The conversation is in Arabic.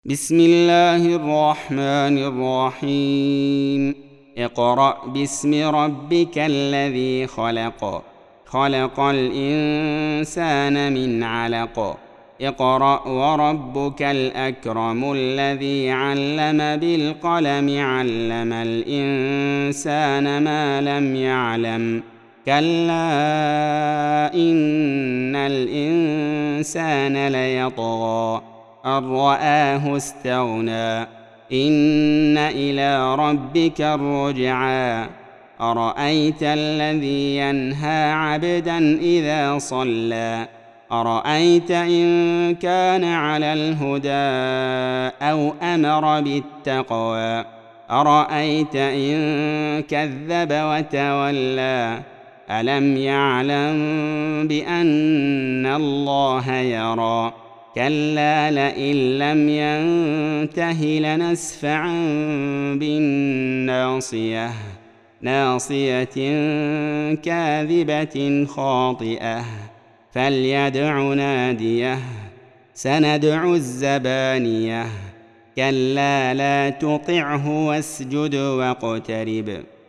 بسم الله الرحمن الرحيم. اقرأ باسم ربك الذي خلق. خلق الإنسان من علق. اقرأ وربك الأكرم الذي علم بالقلم علم الإنسان ما لم يعلم. كلا إن الإنسان ليطغى أن رآه استغنى إن إلى ربك الرجعى. أرأيت الذي ينهى عبدا إذا صلى أرأيت إن كان على الهدى أو أمر بالتقوى أرأيت إن كذب وتولى ألم يعلم بأن الله يرى. كلا لئن لم ينته لنسفعا بالناصية ناصية كاذبة خاطئة فليدع ناديه سندع الزبانية. كلا لا تطعه واسجد واقترب.